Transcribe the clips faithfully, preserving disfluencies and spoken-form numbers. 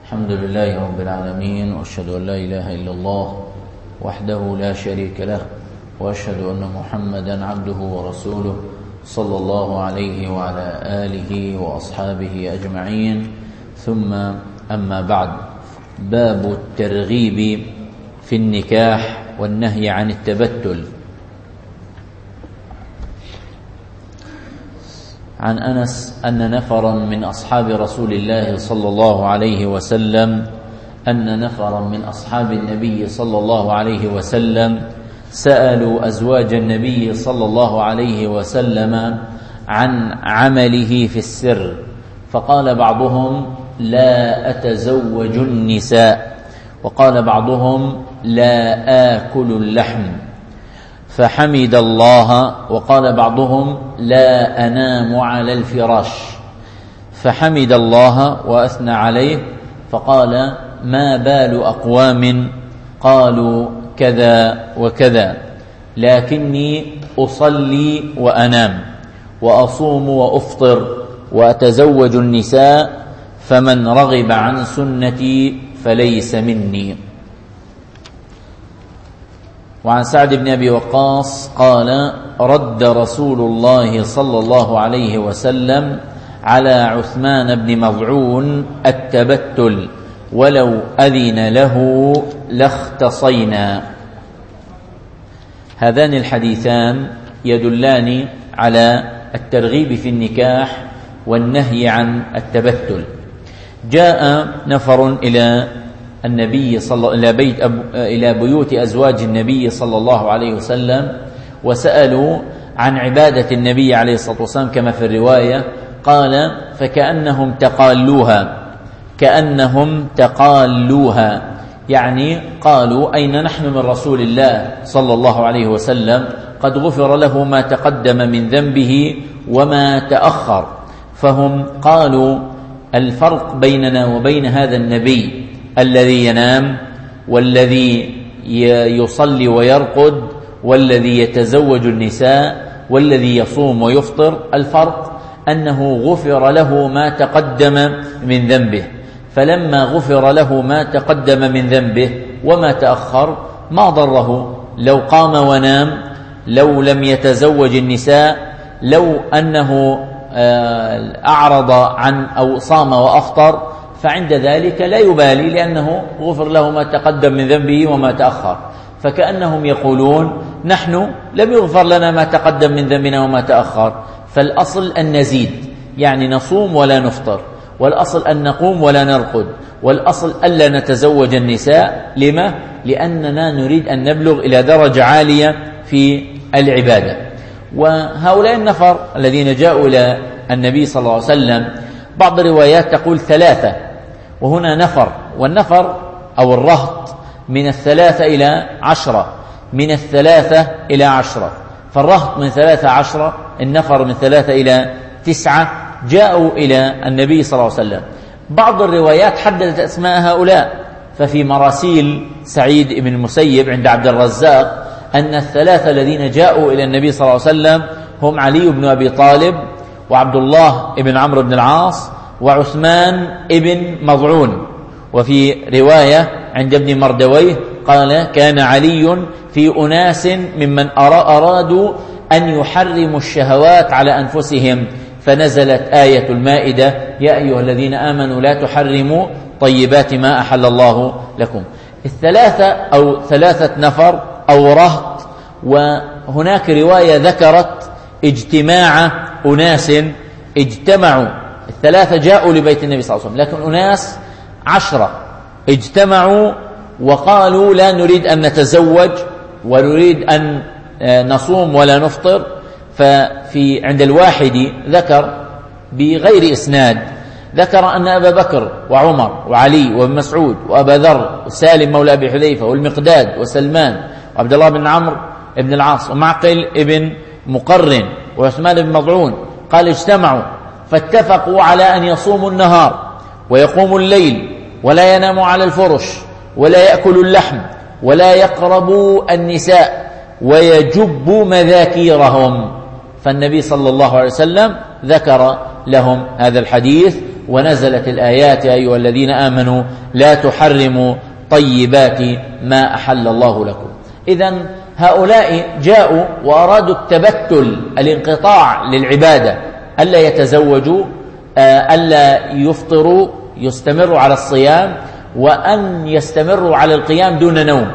الحمد لله رب العالمين، وأشهد أن لا إله إلا الله وحده لا شريك له، وأشهد أن محمدا عبده ورسوله صلى الله عليه وعلى آله وأصحابه أجمعين. ثم أما بعد، باب الترغيب في النكاح والنهي عن التبتل. عن أنس أن نفرا من أصحاب رسول الله صلى الله عليه وسلم أن نفرا من أصحاب النبي صلى الله عليه وسلم سألوا أزواج النبي صلى الله عليه وسلم عن عمله في السر، فقال بعضهم: لا أتزوج النساء، وقال بعضهم: لا آكل اللحم، فحمد الله، وقال بعضهم: لا أنام على الفراش، فحمد الله وأثنى عليه، فقال: ما بال أقوام قالوا كذا وكذا، لكني أصلي وأنام وأصوم وأفطر وأتزوج النساء، فمن رغب عن سنتي فليس مني. وعن سعد بن أبي وقاص قال: رد رسول الله صلى الله عليه وسلم على عثمان بن مظعون التبتل، ولو أذن له لاختصينا. هذان الحديثان يدلان على الترغيب في النكاح والنهي عن التبتل. جاء نفر إلى النبي صلى إلى بيت أب... إلى بيوت أزواج النبي صلى الله عليه وسلم، وسألوا عن عبادة النبي عليه الصلاة والسلام كما في الرواية. قال: فكأنهم تقالوها كأنهم تقالوها يعني قالوا: أين نحن من رسول الله صلى الله عليه وسلم؟ قد غفر له ما تقدم من ذنبه وما تأخر. فهم قالوا: الفرق بيننا وبين هذا النبي الذي ينام والذي يصلي ويرقد والذي يتزوج النساء والذي يصوم ويفطر، الفرق أنه غفر له ما تقدم من ذنبه، فلما غفر له ما تقدم من ذنبه وما تأخر ما ضره لو قام ونام، لو لم يتزوج النساء، لو أنه أعرض عن أو صام وأفطر، فعند ذلك لا يبالي، لأنه غفر له ما تقدم من ذنبه وما تأخر. فكأنهم يقولون: نحن لم يغفر لنا ما تقدم من ذنبنا وما تأخر، فالأصل أن نزيد، يعني نصوم ولا نفطر، والأصل أن نقوم ولا نرقد، والأصل ألا نتزوج النساء. لما؟ لأننا نريد أن نبلغ إلى درجة عالية في العبادة. وهؤلاء النفر الذين جاءوا إلى النبي صلى الله عليه وسلم، بعض الروايات تقول ثلاثة، وهنا نفر، والنفر أو الرهط من الثلاثة إلى عشرة، من الثلاثة إلى عشرة، فالرهط من ثلاثة عشرة، النفر من ثلاثة إلى تسعة، جاءوا إلى النبي صلى الله عليه وسلم. بعض الروايات حددت أسماء هؤلاء، ففي مراسيل سعيد بن المسيب عند عبد الرزاق أن الثلاثة الذين جاءوا إلى النبي صلى الله عليه وسلم هم علي بن أبي طالب، وعبد الله بن عمرو بن العاص، وعثمان بن مظعون. وفي رواية عند ابن مردويه قال: كان علي في أناس ممن أرادوا أن يحرموا الشهوات على أنفسهم، فنزلت آية المائدة: يا أيها الذين آمنوا لا تحرموا طيبات ما أحل الله لكم. الثلاثة أو ثلاثة نفر أو رهط. وهناك رواية ذكرت اجتماع أناس اجتمعوا، الثلاثة جاءوا لبيت النبي صلى الله عليه وسلم، لكن أناس عشرة اجتمعوا وقالوا: لا نريد أن نتزوج ونريد أن نصوم ولا نفطر. ففي عند الواحد ذكر بغير إسناد، ذكر أن أبا بكر وعمر وعلي وابن مسعود وأبا ذر وسالم مولى أبي حذيفة والمقداد وسلمان وعبد الله بن عمرو بن العاص ومعقل ابن مقرن وعثمان بن مظعون، قال: اجتمعوا فاتفقوا على أن يصوموا النهار ويقوموا الليل ولا يناموا على الفرش ولا يأكلوا اللحم ولا يقربوا النساء ويجبوا مذاكيرهم. فالنبي صلى الله عليه وسلم ذكر لهم هذا الحديث ونزلت الآيات يا أيها الذين آمنوا لا تحرموا طيبات ما أحل الله لكم. إذن هؤلاء جاءوا وأرادوا التبتل، الانقطاع للعبادة، ألا يتزوجوا، ألا يفطروا، يستمروا على الصيام، وأن يستمروا على القيام دون نوم.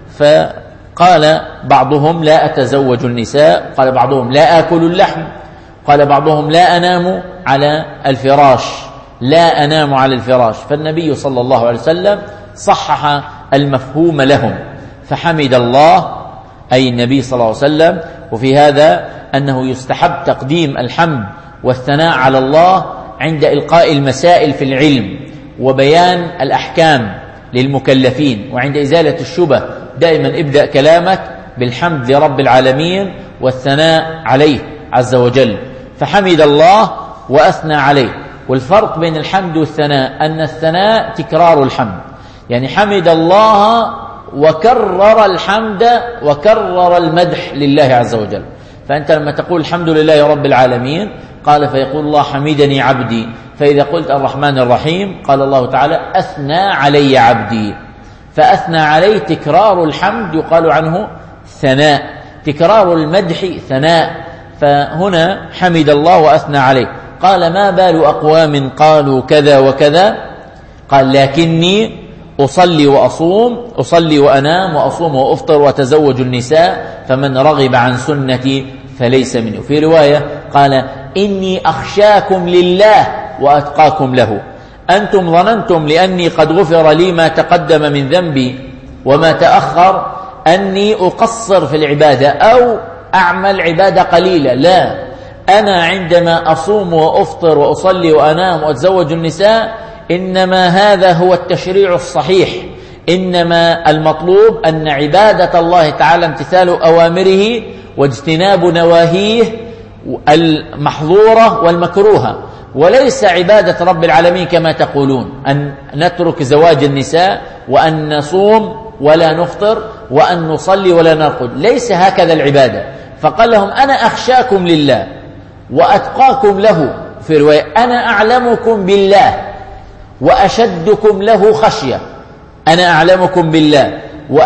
فقال بعضهم لا أتزوج النساء، قال بعضهم لا آكل اللحم، قال بعضهم لا أنام على الفراش، لا أنام على الفراش. فالنبي صلى الله عليه وسلم صحح المفهوم لهم، فحمد الله أي النبي صلى الله عليه وسلم. وفي هذا أنه يستحب تقديم الحمد والثناء على الله عند إلقاء المسائل في العلم وبيان الأحكام للمكلفين، وعند إزالة الشبه دائما ابدأ كلامك بالحمد لرب العالمين والثناء عليه عز وجل. فحمد الله وأثنى عليه. والفرق بين الحمد والثناء أن الثناء تكرار الحمد، يعني حمد الله وكرر الحمد وكرر المدح لله عز وجل. فأنت لما تقول الحمد لله رب العالمين قال فيقول الله حمدني عبدي، فإذا قلت الرحمن الرحيم قال الله تعالى أثنى علي عبدي. فأثنى عليه تكرار الحمد يقال عنه ثناء، تكرار المدح ثناء. فهنا حمد الله وأثنى عليه. قال ما بال أقوام قالوا كذا وكذا؟ قال لكني أصلي وأصوم، أصلي وأنام وأصوم وأفطر وتزوج النساء، فمن رغب عن سنتي فليس منه. في رواية قال إني أخشاكم لله وأتقاكم له. أنتم ظننتم لأني قد غفر لي ما تقدم من ذنبي وما تأخر أني أقصر في العبادة أو أعمل عبادة قليلة. لا، أنا عندما أصوم وأفطر وأصلي وأنام وأتزوج النساء إنما هذا هو التشريع الصحيح. إنما المطلوب أن عبادة الله تعالى امتثال أوامره واجتناب نواهيه المحظورة والمكروهة، وليس عبادة رب العالمين كما تقولون أن نترك زواج النساء وأن نصوم ولا نفطر وأن نصلي ولا نرقد. ليس هكذا العبادة. فقال لهم أنا أخشاكم لله وأتقاكم له. في رواية أنا أعلمكم بالله وأشدكم له خشية. أنا أعلمكم بالله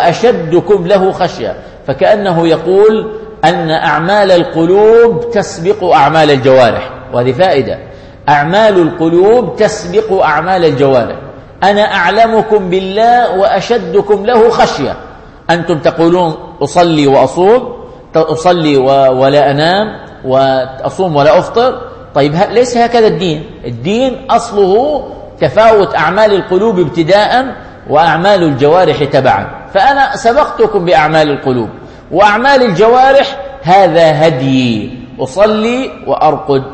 وأشدكم له خشية. فكأنه يقول أن أعمال القلوب تسبق أعمال الجوارح، وهذه فائدة. أعمال القلوب تسبق أعمال الجوارح. أنا أعلمكم بالله وأشدكم له خشية. أنتم تقولون أصلي وأصوم، أصلي ولا أنام وأصوم ولا أفطر. طيب ليس هكذا الدين. الدين أصله تفاوت أعمال القلوب ابتداء وأعمال الجوارح تبعا. فأنا سبقتكم بأعمال القلوب، وأعمال الجوارح هذا هدي، أصلي وأرقد،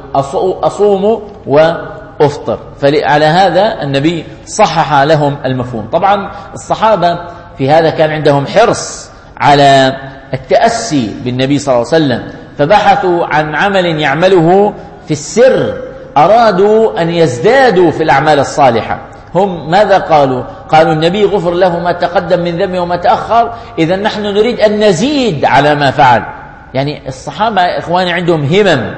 أصوم وأفطر. فعلى هذا النبي صحح لهم المفهوم. طبعا الصحابة في هذا كان عندهم حرص على التأسي بالنبي صلى الله عليه وسلم، فبحثوا عن عمل يعمله في السر، أرادوا أن يزدادوا في الأعمال الصالحة. هم ماذا قالوا؟ قالوا النبي غفر له ما تقدم من ذنبه وما تأخر، إذا نحن نريد أن نزيد على ما فعل. يعني الصحابة إخواني عندهم همم،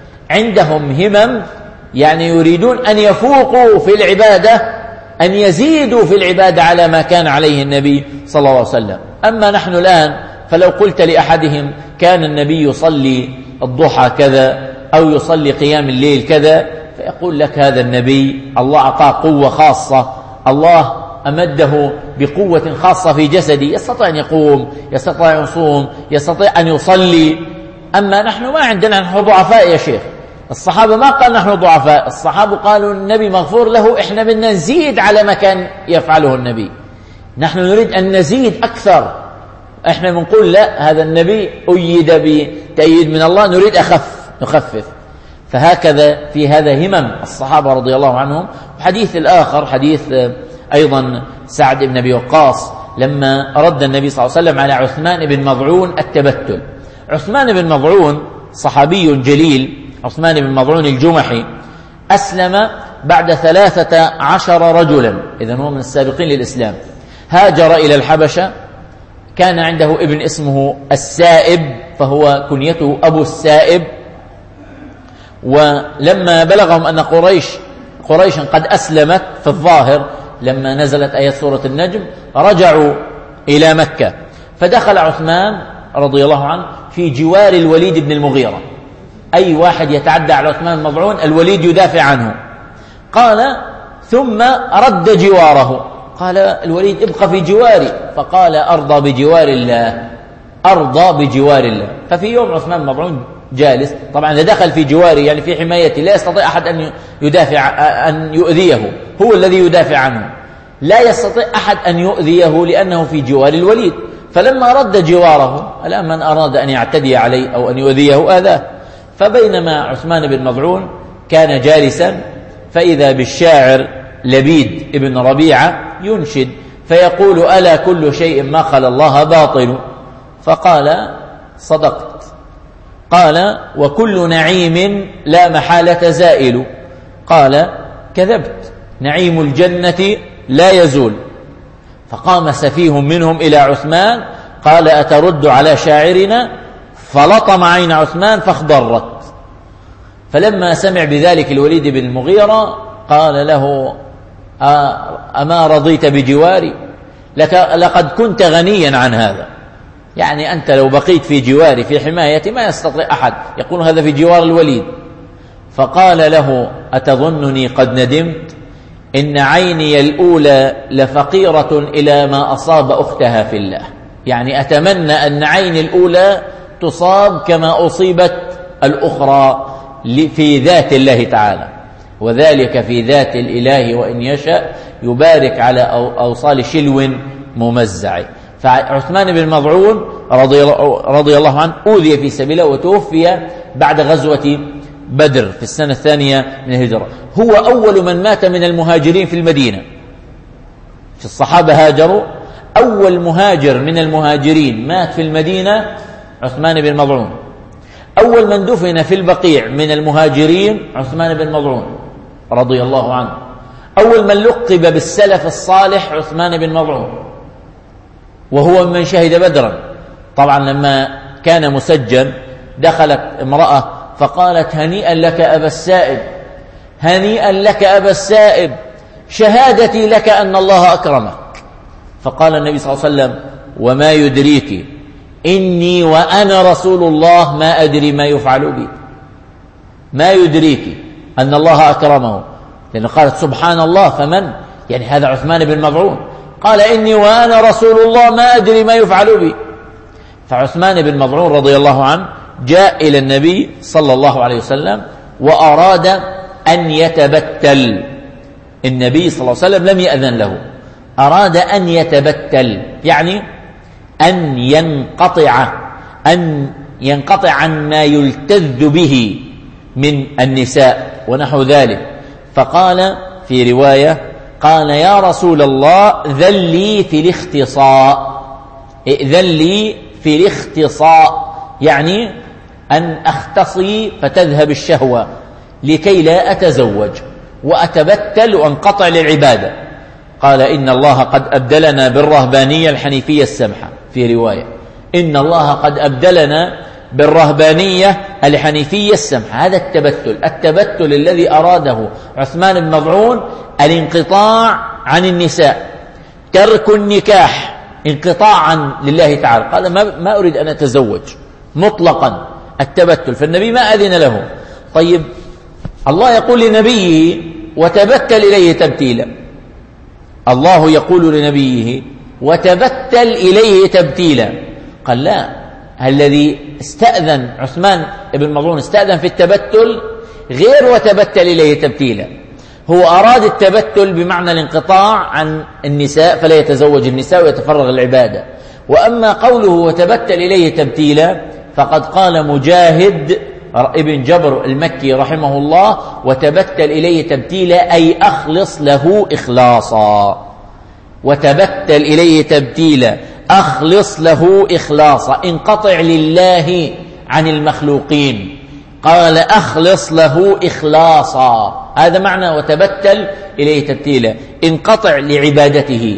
عندهم همم يعني يريدون أن يفوقوا في العبادة، أن يزيدوا في العبادة على ما كان عليه النبي صلى الله عليه وسلم. أما نحن الآن فلو قلت لأحدهم كان النبي يصلي الضحى كذا أو يصلي قيام الليل كذا، فيقول لك هذا النبي الله أعطاه قوة خاصة، الله أمده بقوة خاصة في جسدي، يستطيع أن يقوم، يستطيع أن يصوم، يستطيع أن يصلي. أما نحن ما عندنا، نحن ضعفاء يا شيخ. الصحابة ما قال نحن ضعفاء، الصحابة قالوا النبي مغفور له، إحنا بدنا نزيد على ما كان يفعله النبي، نحن نريد أن نزيد أكثر. إحنا بنقول لا، هذا النبي أيد بتأييد من الله، نريد أخف، نخفف. فهكذا في هذا همم الصحابة رضي الله عنهم. وحديث الآخر حديث أيضا سعد بن أبي وقاص لما رد النبي صلى الله عليه وسلم على عثمان بن مظعون التبتل. عثمان بن مظعون صحابي جليل، عثمان بن مظعون الجمحي، أسلم بعد ثلاثة عشر رجلا، إذن هو من السابقين للإسلام. هاجر إلى الحبشة، كان عنده ابن اسمه السائب، فهو كنيته أبو السائب. ولما بلغهم أن قريش قريش قد أسلمت في الظاهر لما نزلت آيات سورة النجم، رجعوا إلى مكة، فدخل عثمان رضي الله عنه في جوار الوليد بن المغيرة. أي واحد يتعدى على عثمان بن مظعون الوليد يدافع عنه. قال ثم رد جواره، قال الوليد ابقى في جواري، فقال أرضى بجوار الله، أرضى بجوار الله. ففي يوم عثمان بن مظعون جالس، طبعا إذا دخل في جواري يعني في حمايتي لا يستطيع أحد أن يدافع أن يؤذيه، هو الذي يدافع عنه، لا يستطيع أحد أن يؤذيه لأنه في جوار الوليد. فلما رد جواره الآن من أراد أن يعتدي عليه أو أن يؤذيه آذاه. فبينما عثمان بن مظعون كان جالسا فإذا بالشاعر لبيد ابن ربيعة ينشد فيقول ألا كل شيء ما خلا الله باطل، فقال صدقت. قال وكل نعيم لا محالة زائل، قال كذبت نعيم الجنة لا يزول. فقام سفيه منهم إلى عثمان قال أترد على شاعرنا؟ فلطم عين عثمان فاخضرت. فلما سمع بذلك الوليد بن المغيرة قال له أما رضيت بجواري؟ لك لقد كنت غنيا عن هذا، يعني أنت لو بقيت في جواري في حمايتي ما يستطيع أحد يقول هذا في جوار الوليد. فقال له أتظنني قد ندمت؟ إن عيني الأولى لفقيرة إلى ما أصاب أختها في الله، يعني أتمنى أن عيني الأولى تصاب كما أصيبت الأخرى في ذات الله تعالى، وذلك في ذات الإله وإن يشاء يبارك على أوصال شلو ممزع. فعثمان بن مظعون رضي الله عنه أوذي في سبيله وتوفي بعد غزوة بدر في السنة الثانية من الهجرة. هو أول من مات من المهاجرين في المدينة، في الصحابة هاجروا، أول مهاجر من المهاجرين مات في المدينة عثمان بن مظعون. أول من دفن في البقيع من المهاجرين عثمان بن مظعون رضي الله عنه. أول من لقب بالسلف الصالح عثمان بن مظعون، وهو من شهد بدرا. طبعا لما كان مسجن دخلت امرأة فقالت هنيئا لك أبا السائب، هنيئا لك أبا السائب، شهادتي لك أن الله أكرمك. فقال النبي صلى الله عليه وسلم وما يدريك إني وأنا رسول الله ما أدري ما يفعل بي. ما يدريك أن الله أكرمه، لأنه قالت سبحان الله فمن، يعني هذا عثمان بن مظعون قال إني وأنا رسول الله ما أدري ما يفعل بي. فعثمان بن مظعون رضي الله عنه جاء إلى النبي صلى الله عليه وسلم وأراد أن يتبتل. النبي صلى الله عليه وسلم لم يأذن له، أراد أن يتبتل يعني أن ينقطع أن ينقطع عن ما يلتذ به من النساء ونحو ذلك. فقال في رواية قال يا رسول الله ذل لي في الاختصاء، ائذن لي في الاختصاء يعني أن أختصي فتذهب الشهوة لكي لا أتزوج وأتبتل وأنقطع للعبادة. قال إن الله قد أبدلنا بالرهبانية الحنيفية السمحة، في رواية إن الله قد أبدلنا بالرهبانية الحنيفية السمحة. هذا التبتل، التبتل الذي أراده عثمان بن مظعون الانقطاع عن النساء، ترك النكاح انقطاعا لله تعالى. قال ما, ما أريد أن أتزوج مطلقا، التبتل. فالنبي ما أذن له. طيب الله يقول لنبيه وتبتل إليه تبتيلا، الله يقول لنبيه وتبتل إليه تبتيلا. قال لا، الذي استأذن عثمان بن مظعون استأذن في التبتل غير وتبتل إليه تبتيلا. هو أراد التبتل بمعنى الانقطاع عن النساء فلا يتزوج النساء ويتفرغ العبادة. وأما قوله وتبتل إليه تبتيلا فقد قال مجاهد ابن جبر المكي رحمه الله وتبتل إليه تبتيلا أي أخلص له إخلاصا، وتبتل إليه تبتيلا أخلص له إخلاصا، انقطع لله عن المخلوقين. قال أخلص له إخلاصا، هذا معنى وتبتل إليه تبتيلا، انقطع لعبادته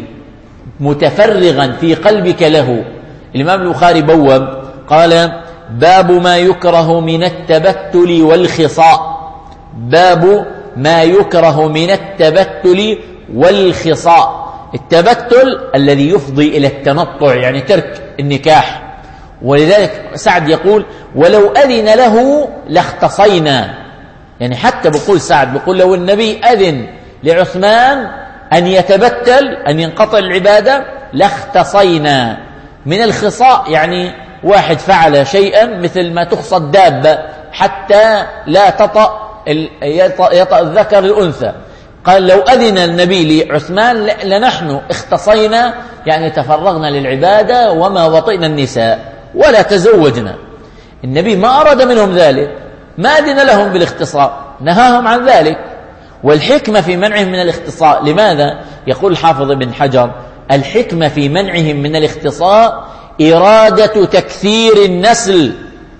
متفرغا في قلبك له. الإمام البخاري بوب قال باب ما يكره من التبتل والخصاء، باب ما يكره من التبتل والخصاء. التبتل الذي يفضي إلى التنطع، يعني ترك النكاح. ولذلك سعد يقول ولو أذن له لاختصينا، يعني حتى بقول سعد بقول لو النبي أذن لعثمان أن يتبتل أن ينقطع العبادة لاختصينا. من الخصاء يعني واحد فعل شيئا مثل ما تخصى الدابة حتى لا تطأ يطأ الذكر الأنثى. قال لو أذن النبي لعثمان لنحن اختصينا، يعني تفرغنا للعبادة وما وطئنا النساء ولا تزوجنا. النبي ما أراد منهم ذلك، ما أذن لهم بالاختصاء، نهاهم عن ذلك. والحكمة في منعهم من الاختصاء، لماذا؟ يقول الحافظ ابن حجر الحكمة في منعهم من الاختصاء إرادة تكثير النسل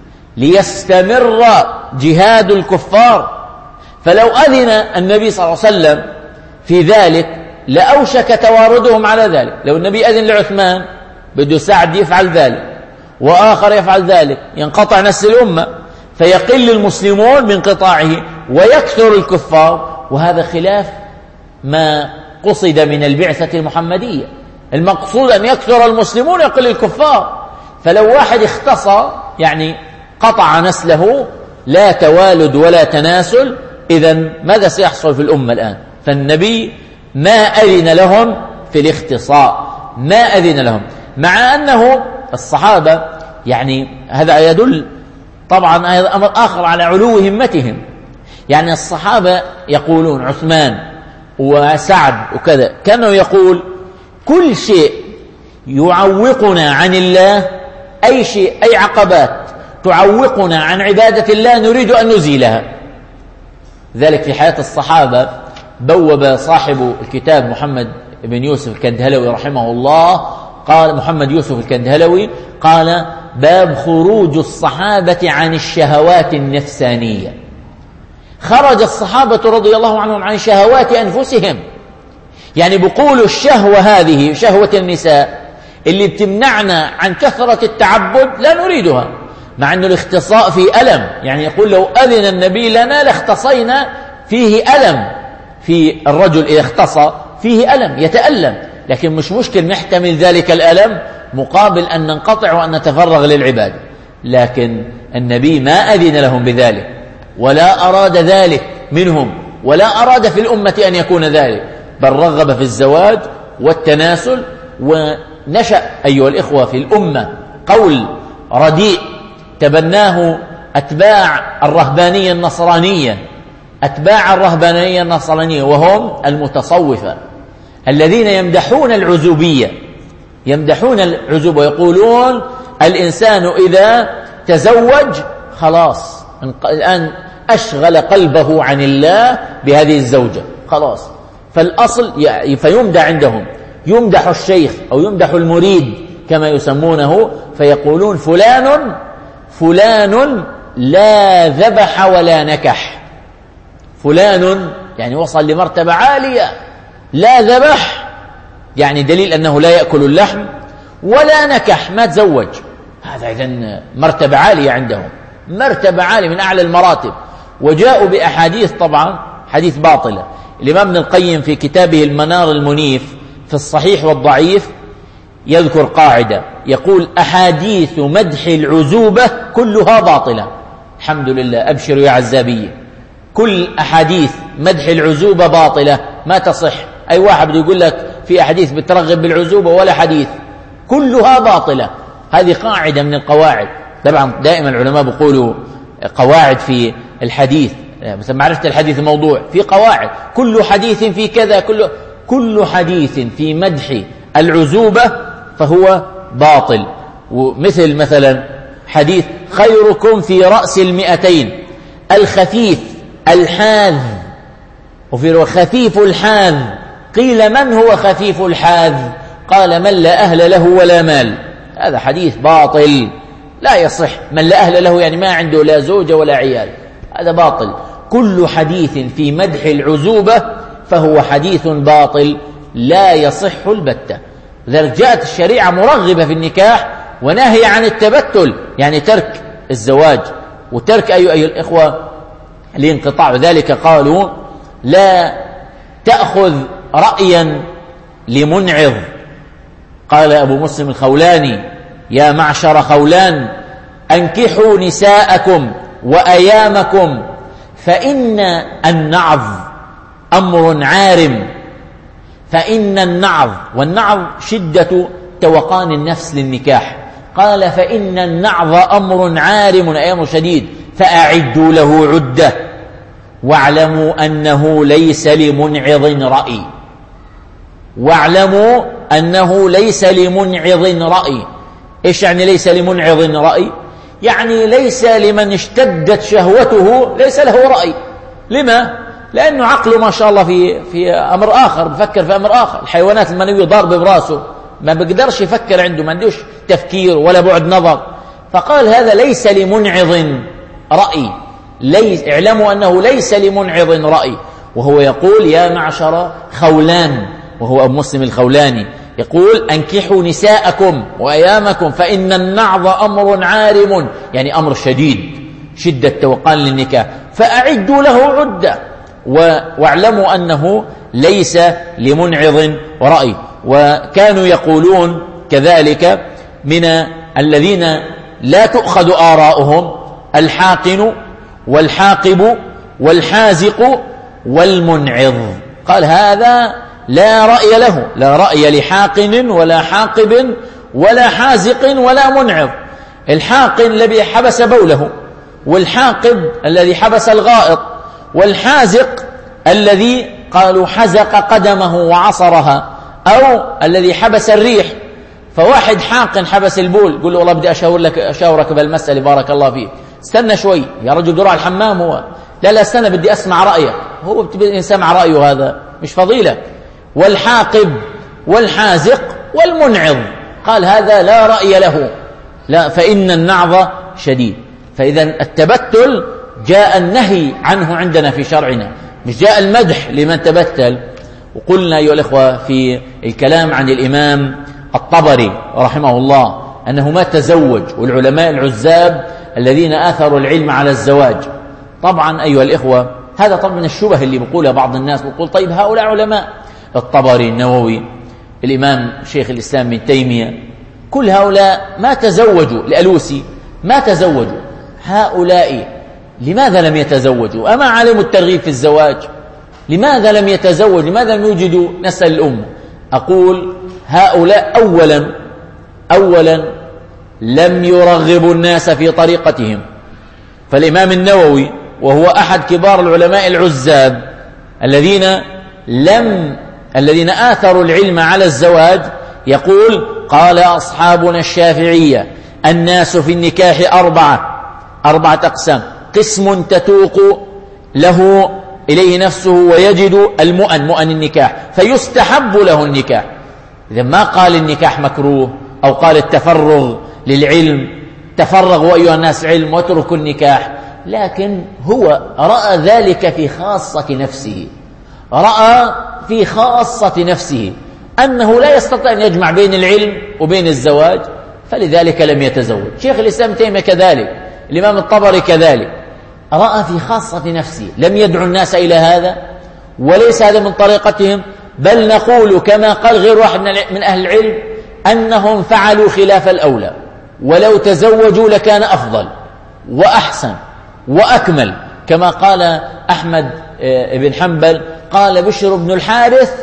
ليستمر جهاد الكفار. فلو أذن النبي صلى الله عليه وسلم في ذلك لأوشك تواردهم على ذلك. لو النبي أذن لعثمان بده سعد يفعل ذلك وآخر يفعل ذلك، ينقطع نسل الأمة، فيقل المسلمون من قطاعه ويكثر الكفار. وهذا خلاف ما قصد من البعثة المحمدية. المقصود أن يكثر المسلمون ويقل الكفار. فلو واحد اختصى يعني قطع نسله لا توالد ولا تناسل، إذن ماذا سيحصل في الأمة الآن؟ فالنبي ما أذن لهم في الاختصاء، ما أذن لهم، مع أنه الصحابة يعني هذا يدل طبعا هذا أمر آخر على علو همتهم. يعني الصحابة يقولون عثمان وسعد وكذا كانوا يقول كل شيء يعوقنا عن الله، أي شيء أي عقبات تعوقنا عن عبادة الله نريد أن نزيلها. ذلك في حياة الصحابة بوب صاحب الكتاب محمد بن يوسف الكندهلوي رحمه الله، قال محمد يوسف الكندهلوي قال باب خروج الصحابة عن الشهوات النفسانية. خرج الصحابة رضي الله عنهم عن شهوات أنفسهم، يعني بقولوا الشهوة هذه شهوة النساء اللي بتمنعنا عن كثرة التعبد لا نريدها، مع أن الاختصاء فيه ألم. يعني يقول لو أذن النبي لنا لاختصينا، فيه ألم في الرجل إذا اختصى فيه ألم يتألم، لكن مش مشكل نحتمل ذلك الألم مقابل أن ننقطع وأن نتفرغ للعبادة. لكن النبي ما أذن لهم بذلك ولا أراد ذلك منهم ولا أراد في الأمة أن يكون ذلك، بل رغب في الزواج والتناسل. ونشأ أيها الإخوة في الأمة قول رديء تبناه أتباع الرهبانية النصرانية أتباع الرهبانية النصرانية وهم المتصوفة الذين يمدحون العزوبية يمدحون العزوبة ويقولون الإنسان إذا تزوج خلاص الآن أشغل قلبه عن الله بهذه الزوجة خلاص. فالأصل فيمدح عندهم، يمدح الشيخ أو يمدح المريد كما يسمونه، فيقولون فلان فلان لا ذبح ولا نكح. فلان يعني وصل لمرتبة عالية، لا ذبح يعني دليل أنه لا يأكل اللحم، ولا نكح ما تزوج. هذا إذن مرتبة عالية عندهم، مرتبة عالية من أعلى المراتب. وجاءوا بأحاديث طبعا حديث باطلة. الإمام ابن القيم في كتابه المنار المنيف في الصحيح والضعيف يذكر قاعدة يقول أحاديث مدح العزوبة كلها باطلة. الحمد لله، أبشروا يا عزابية، كل أحاديث مدح العزوبة باطلة ما تصح. أي واحد يقول لك في أحاديث بترغب بالعزوبة ولا حديث، كلها باطلة. هذه قاعدة من القواعد. طبعا دائما العلماء بيقولوا قواعد في الحديث، مثل معرفة الحديث الموضوع في قواعد، كل حديث في كذا، كل كل حديث في مدح العزوبة فهو باطل. ومثل مثلا حديث خيركم في رأس المئتين الخفيف الحاذ، وفي خفيف الحاذ قيل من هو خفيف الحاذ؟ قال من لا أهل له ولا مال. هذا حديث باطل لا يصح. من لا أهل له يعني ما عنده لا زوجة ولا عيال، هذا باطل. كل حديث في مدح العزوبة فهو حديث باطل لا يصح البتة. لذلك جاءت الشريعة مرغبة في النكاح ونهي عن التبتل، يعني ترك الزواج وترك أي أي الإخوة لانقطاع. ذلك قالوا لا تأخذ رأيا لمنعظ. قال أبو مسلم الخولاني: يا معشر خولان، أنكحوا نساءكم وأيامكم، فإن النعظ أمر عارم. فإن النعظ، والنعظ شدة توقان النفس للنكاح. قال: فإن النعظ أمر عارم، أي أمر شديد، فأعدوا له عدة، واعلموا أنه ليس لمنعظ رأي. واعلموا أنه ليس لمنعظ رأي. إيش يعني ليس لمنعظ رأي؟ يعني ليس لمن اشتدت شهوته ليس له رأي. لما؟ لأنه عقله ما شاء الله في في أمر آخر، بفكر في أمر آخر. الحيوانات المنوية ضاربة براسه، ما بقدرش يفكر، عنده ما عندوش تفكير ولا بعد نظر. فقال: هذا ليس لمنعظ رأي. ليس اعلموا أنه ليس لمنعظ رأي. وهو يقول: يا معشر خولان، وهو أبو مسلم الخولاني يقول: أنكحوا نساءكم وأيامكم، فإن النعظ أمر عارم، يعني أمر شديد، شدة توقان للنكاح، فأعدوا له عدة، واعلموا أنه ليس لمنعظ رأي. وكانوا يقولون كذلك من الذين لا تؤخذ آراؤهم: الحاقن والحاقب والحازق والمنعظ. قال: هذا لا رأي له، لا رأي لحاقن ولا حاقب ولا حازق ولا منعظ. الحاقن الذي حبس بوله، والحاقب الذي حبس الغائط، والحازق الذي قالوا حزق قدمه وعصرها، أو الذي حبس الريح. فواحد حاقن حبس البول، قل له: والله بدي أشاور لك أشاورك بالمسألة، بارك الله فيك، استنى شوي يا رجل، بدي أروح الحمام. هو لا لا استنى، بدي أسمع رأيك. هو بدي سمع رأيه، هذا مش فضيلة. والحاقب والحازق والمنعظ، قال: هذا لا رأي له، لا، فإن النعظ شديد. فإذا التبتل جاء النهي عنه عندنا في شرعنا، مش جاء المدح لمن تبتل. وقلنا أيها الإخوة في الكلام عن الإمام الطبري رحمه الله أنه ما تزوج، والعلماء العزاب الذين آثروا العلم على الزواج. طبعا أيها الإخوة هذا طبعا الشبه اللي بيقولها بعض الناس، بيقول: طيب هؤلاء علماء، الطبري، النووي، الإمام شيخ الإسلام ابن تيمية، كل هؤلاء ما تزوجوا، الألوسي ما تزوجوا. هؤلاء لماذا لم يتزوجوا؟ أما علموا الترغيب في الزواج؟ لماذا لم يتزوج؟ لماذا لم يوجدوا نسل الأمة؟ أقول: هؤلاء أولا أولا لم يرغبوا الناس في طريقتهم. فالإمام النووي وهو أحد كبار العلماء العزاب الذين لم الذين آثروا العلم على الزواج يقول: قال أصحابنا الشافعية: الناس في النكاح أربعة أربعة أقسام، قسم تتوق له إليه نفسه ويجد المؤن، مؤن النكاح، فيستحب له النكاح. إذا ما قال النكاح مكروه أو قال التفرغ للعلم، تفرغوا أيها الناس علم واتركوا النكاح، لكن هو رأى ذلك في خاصة نفسه، رأى في خاصة نفسه أنه لا يستطيع أن يجمع بين العلم وبين الزواج، فلذلك لم يتزوج. شيخ الإسلام تيمية كذلك، الإمام الطبري كذلك، رأى في خاصة نفسه، لم يدعو الناس إلى هذا، وليس هذا من طريقتهم، بل نقول كما قال غير واحد من أهل العلم أنهم فعلوا خلاف الأولى، ولو تزوجوا لكان أفضل وأحسن وأكمل، كما قال أحمد بن حنبل، قال: بشر بن الحارث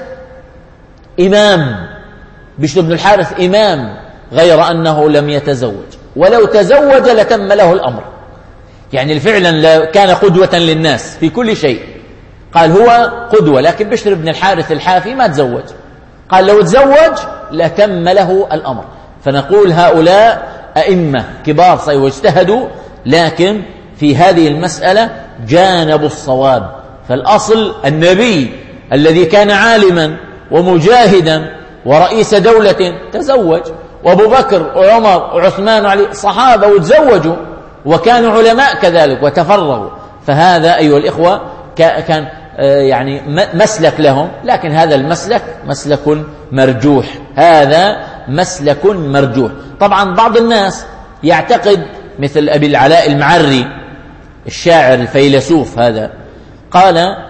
إمام، بشر بن الحارث إمام، غير أنه لم يتزوج، ولو تزوج لتم له الأمر. يعني فعلا كان قدوة للناس في كل شيء. قال هو قدوة، لكن بشر بن الحارث الحافي ما تزوج، قال لو تزوج لتم له الأمر. فنقول هؤلاء أئمة كبار واجتهدوا، لكن في هذه المسألة جانبوا الصواب. فالأصل النبي الذي كان عالما ومجاهدا ورئيس دولة تزوج، وأبو بكر وعمر وعثمان وعلي صحابة وتزوجوا، وكانوا علماء كذلك وتفرغوا. فهذا أيها الإخوة كان يعني مسلك لهم، لكن هذا المسلك مسلك مرجوح، هذا مسلك مرجوح. طبعا بعض الناس يعتقد مثل أبي العلاء المعري الشاعر الفيلسوف هذا، قال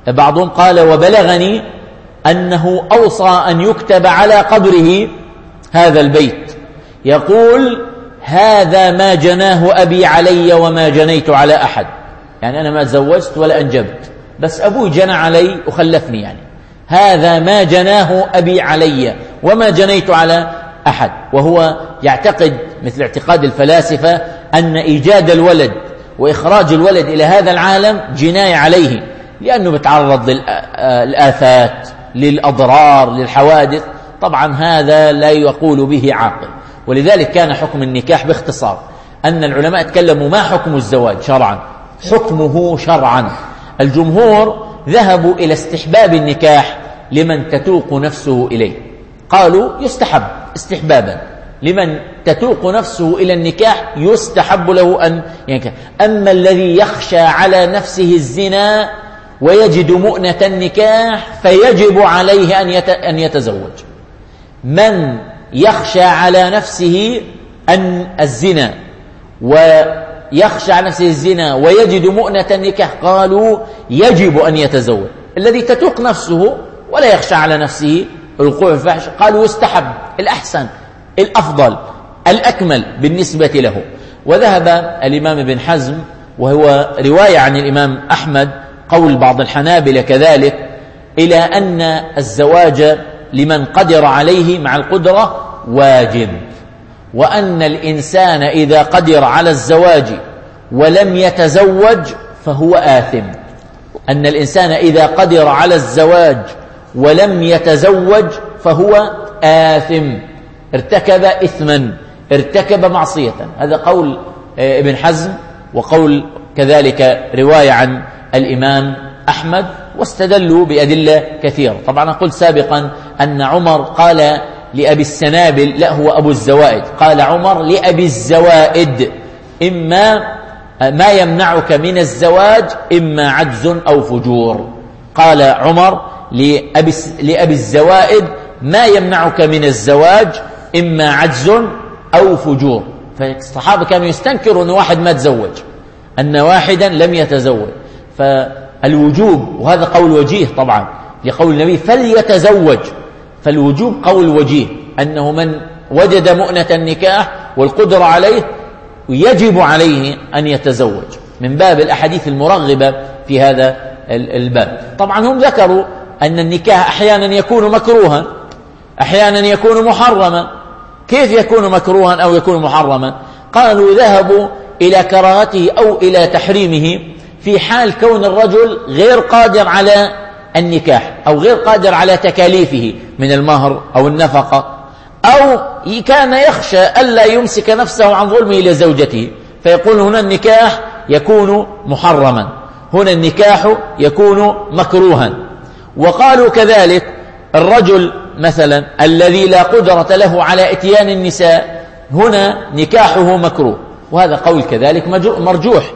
بعضهم قال وبلغني أنه أوصى أن يكتب على قبره هذا البيت يقول هذا ما جناه أبي علي وما جنيت على أحد، يعني أنا ما تزوجت ولا أنجبت، بس أبوي جنى علي وخلفني، يعني هذا ما جناه أبي علي وما جنيت على أحد. وهو يعتقد مثل اعتقاد الفلاسفة أن إيجاد الولد وإخراج الولد إلى هذا العالم جناية عليه، لأنه بتعرض للآفات، للأضرار، للحوادث. طبعا هذا لا يقول به عاقل. ولذلك كان حكم النكاح باختصار أن العلماء تكلموا ما حكم الزواج شرعا، حكمه شرعا. الجمهور ذهبوا إلى استحباب النكاح لمن تتوق نفسه إليه، قالوا يستحب استحبابا لمن تتوق نفسه إلى النكاح، يستحب له أن ينكح. أما الذي يخشى على نفسه الزنا ويجد مؤنة النكاح فيجب عليه أن يتزوج. من يخشى على نفسه أن الزنا ويخشى على نفسه الزنا ويجد مؤنة النكاح قالوا يجب أن يتزوج. الذي تتوق نفسه ولا يخشى على نفسه الوقوع في الفحش قالوا يستحب، الأحسن، الأفضل، الأكمل بالنسبة له. وذهب الإمام ابن حزم، وهو رواية عن الإمام أحمد، قول بعض الحنابلة كذلك، إلى أن الزواج لمن قدر عليه مع القدرة واجب، وأن الإنسان إذا قدر على الزواج ولم يتزوج فهو آثم. أن الإنسان إذا قدر على الزواج ولم يتزوج فهو آثم، ارتكب إثما، ارتكب معصية. هذا قول ابن حزم، وقول كذلك رواية عن الإمام أحمد، واستدلوا بأدلة كثيرة. طبعا قلت سابقا أن عمر قال لأبي السنابل، لا هو أبو الزوائد، قال عمر لأبي الزوائد إما ما يمنعك من الزواج إما عجز أو فجور. قال عمر لأبي, لأبي الزوائد ما يمنعك من الزواج إما عجز أو فجور. فالصحابة كانوا يستنكروا أن واحد ما تزوج، أن واحدا لم يتزوج. فالوجوب، وهذا قول وجيه طبعا لقول النبي فليتزوج، فالوجوب قول وجيه أنه من وجد مؤنة النكاح والقدرة عليه يجب عليه أن يتزوج، من باب الأحاديث المرغبة في هذا الباب. طبعا هم ذكروا أن النكاح أحيانا يكون مكروها، أحيانا يكون محرما. كيف يكون مكروها أو يكون محرما؟ قالوا ذهبوا إلى كراهته أو إلى تحريمه في حال كون الرجل غير قادر على النكاح، أو غير قادر على تكاليفه من المهر أو النفقة، أو كان يخشى ألا يمسك نفسه عن ظلمه إلى زوجته، فيقول هنا النكاح يكون محرما، هنا النكاح يكون مكروها. وقالوا كذلك الرجل مثلا الذي لا قدرة له على اتيان النساء هنا نكاحه مكروه، وهذا قول كذلك مرجوح،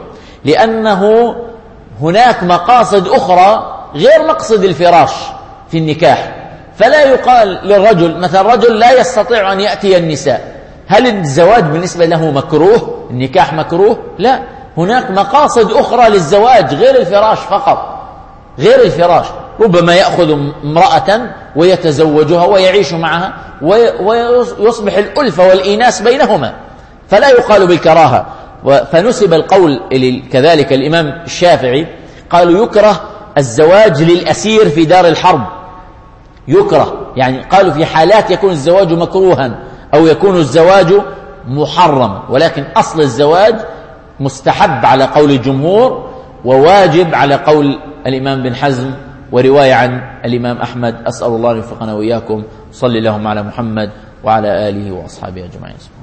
لأنه هناك مقاصد أخرى غير مقصد الفراش في النكاح. فلا يقال للرجل مثلا رجل لا يستطيع أن يأتي النساء، هل الزواج بالنسبة له مكروه؟ النكاح مكروه؟ لا، هناك مقاصد أخرى للزواج غير الفراش فقط، غير الفراش. ربما يأخذ امرأة ويتزوجها ويعيش معها ويصبح الألفة والإيناس بينهما، فلا يقال بالكراهة. فنسب القول كذلك الإمام الشافعي، قالوا يكره الزواج للأسير في دار الحرب، يكره، يعني قالوا في حالات يكون الزواج مكروها أو يكون الزواج محرما، ولكن أصل الزواج مستحب على قول الجمهور وواجب على قول الإمام بن حزم ورواية عن الإمام أحمد. أسأل الله أن يوفقنا وإياكم. صلى اللهم على محمد وعلى آله وأصحابه أجمعين.